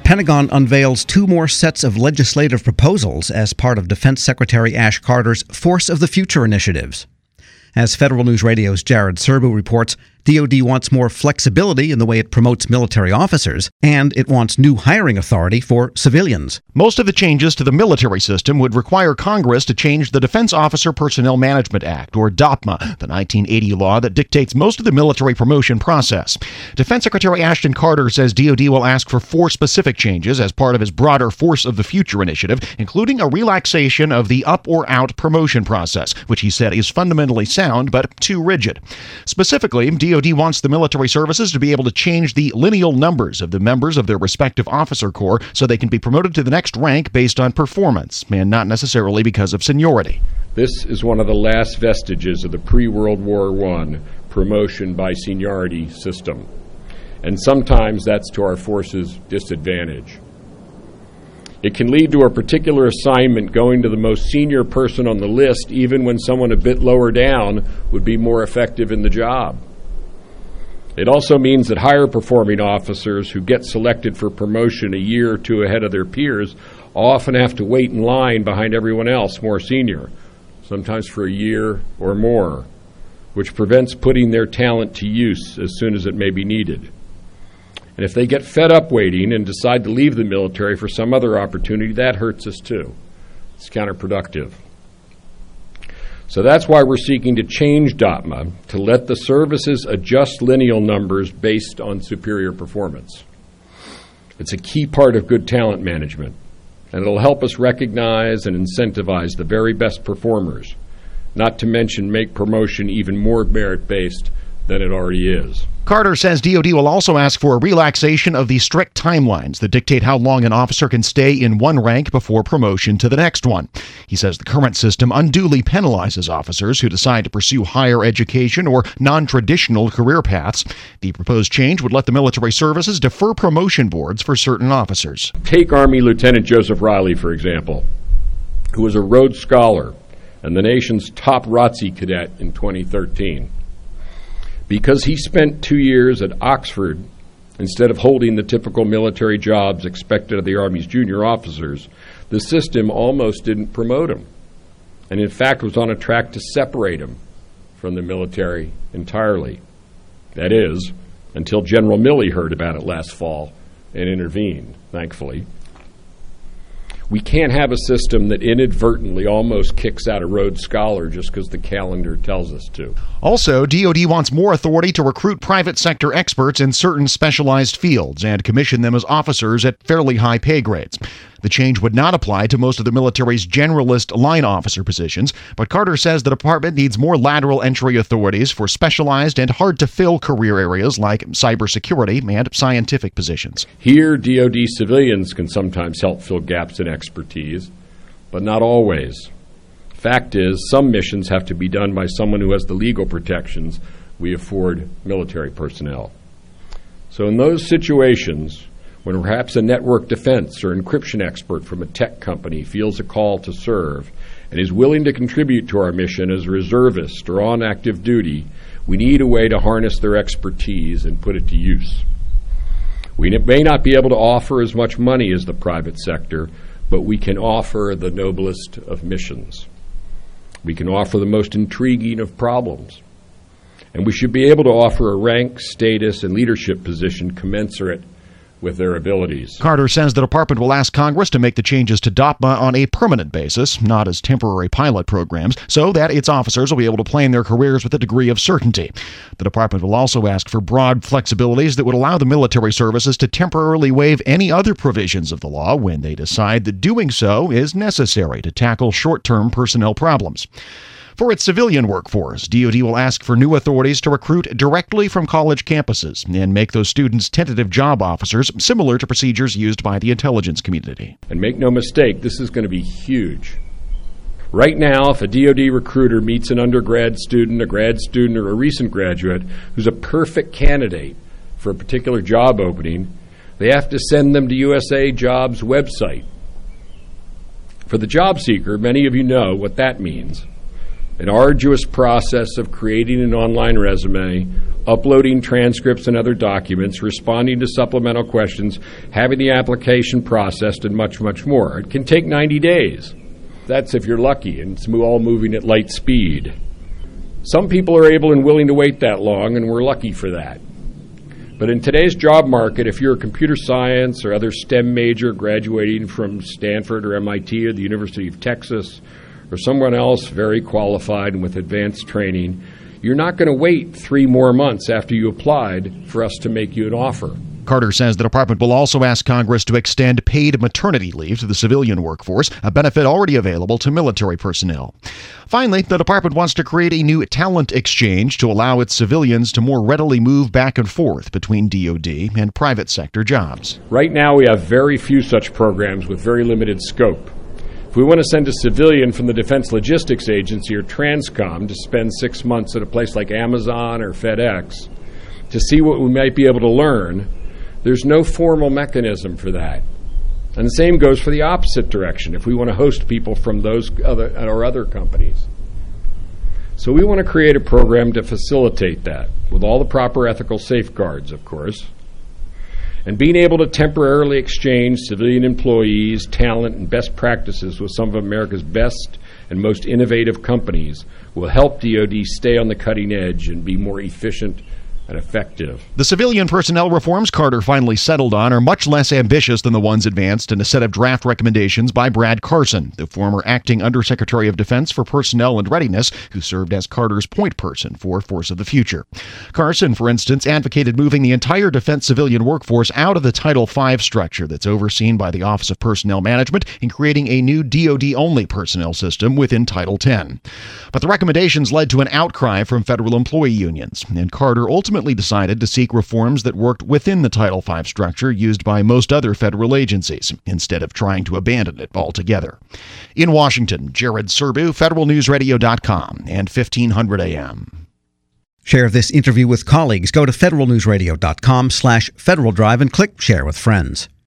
Pentagon unveils 2 more sets of legislative proposals as part of Defense Secretary Ash Carter's Force of the Future initiatives. As Federal News Radio's Jared Serbu reports, DoD wants more flexibility in the way it promotes military officers, and it wants new hiring authority for civilians. Most of the changes to the military system would require Congress to change the Defense Officer Personnel Management Act, or DOPMA, the 1980 law that dictates most of the military promotion process. Defense Secretary Ashton Carter says DoD will ask for 4 specific changes as part of his broader Force of the Future initiative, including a relaxation of the up or out promotion process, which he said is fundamentally sound but too rigid. Specifically, DoD wants the military services to be able to change the lineal numbers of the members of their respective officer corps so they can be promoted to the next rank based on performance, and not necessarily because of seniority. This is one of the last vestiges of the pre-World War I promotion by seniority system, and sometimes that's to our force's disadvantage. It can lead to a particular assignment going to the most senior person on the list, even when someone a bit lower down would be more effective in the job. It also means that higher performing officers who get selected for promotion a year or 2 ahead of their peers often have to wait in line behind everyone else more senior, sometimes for a year or more, which prevents putting their talent to use as soon as it may be needed. And if they get fed up waiting and decide to leave the military for some other opportunity, that hurts us too. It's counterproductive. So that's why we're seeking to change DOPMA to let the services adjust lineal numbers based on superior performance. It's a key part of good talent management, and it'll help us recognize and incentivize the very best performers, not to mention make promotion even more merit-based than it already is. Carter says DoD will also ask for a relaxation of the strict timelines that dictate how long an officer can stay in one rank before promotion to the next one. He says the current system unduly penalizes officers who decide to pursue higher education or non-traditional career paths. The proposed change would let the military services defer promotion boards for certain officers. Take Army Lieutenant Joseph Riley, for example, who was a Rhodes Scholar and the nation's top ROTC cadet in 2013. Because he spent 2 years at Oxford instead of holding the typical military jobs expected of the Army's junior officers, the system almost didn't promote him, and in fact was on a track to separate him from the military entirely. That is, until General Milley heard about it last fall and intervened, thankfully. We can't have a system that inadvertently almost kicks out a Rhodes Scholar just because the calendar tells us to. Also, DoD wants more authority to recruit private sector experts in certain specialized fields and commission them as officers at fairly high pay grades. The change would not apply to most of the military's generalist line officer positions, but Carter says the department needs more lateral entry authorities for specialized and hard-to-fill career areas like cybersecurity and scientific positions. Here, DoD civilians can sometimes help fill gaps in expertise, but not always. Fact is, some missions have to be done by someone who has the legal protections we afford military personnel. So in those situations, when perhaps a network defense or encryption expert from a tech company feels a call to serve and is willing to contribute to our mission as a reservist or on active duty, we need a way to harness their expertise and put it to use. We may not be able to offer as much money as the private sector, but we can offer the noblest of missions. We can offer the most intriguing of problems. And we should be able to offer a rank, status, and leadership position commensurate with their abilities. Carter says the department will ask Congress to make the changes to DOPMA on a permanent basis, not as temporary pilot programs, so that its officers will be able to plan their careers with a degree of certainty. The department will also ask for broad flexibilities that would allow the military services to temporarily waive any other provisions of the law when they decide that doing so is necessary to tackle short-term personnel problems. For its civilian workforce, DoD will ask for new authorities to recruit directly from college campuses and make those students tentative job officers, similar to procedures used by the intelligence community. And make no mistake, this is going to be huge. Right now, if a DoD recruiter meets an undergrad student, a grad student, or a recent graduate who's a perfect candidate for a particular job opening, they have to send them to USA Jobs' website. For the job seeker, many of you know what that means. an arduous process of creating an online resume, uploading transcripts and other documents, responding to supplemental questions, having the application processed, and much, much more. It can take 90 days. That's if you're lucky, and it's all moving at light speed. Some people are able and willing to wait that long, and we're lucky for that. But in today's job market, if you're a computer science or other STEM major graduating from Stanford or MIT or the University of Texas, or someone else very qualified and with advanced training, you're not going to wait 3 more months after you applied for us to make you an offer. Carter says the department will also ask Congress to extend paid maternity leave to the civilian workforce, a benefit already available to military personnel. Finally, the department wants to create a new talent exchange to allow its civilians to more readily move back and forth between DoD and private sector jobs. Right now, we have very few such programs with very limited scope. If we want to send a civilian from the Defense Logistics Agency or TRANSCOM to spend 6 months at a place like Amazon or FedEx to see what we might be able to learn, there's no formal mechanism for that. And the same goes for the opposite direction if we want to host people from those other companies. So we want to create a program to facilitate that with all the proper ethical safeguards, of course. And being able to temporarily exchange civilian employees, talent, and best practices with some of America's best and most innovative companies will help DoD stay on the cutting edge and be more efficient and effective. The civilian personnel reforms Carter finally settled on are much less ambitious than the ones advanced in a set of draft recommendations by Brad Carson, the former acting Undersecretary of Defense for Personnel and Readiness, who served as Carter's point person for Force of the Future. Carson, for instance, advocated moving the entire defense civilian workforce out of the Title V structure that's overseen by the Office of Personnel Management and creating a new DoD-only personnel system within Title X. But the recommendations led to an outcry from federal employee unions, and Carter ultimately decided to seek reforms that worked within the Title V structure used by most other federal agencies, instead of trying to abandon it altogether. In Washington, Jared Serbu, federalnewsradio.com and 1500 AM. Share this interview with colleagues. Go to federalnewsradio.com/Federal Drive and click Share with Friends.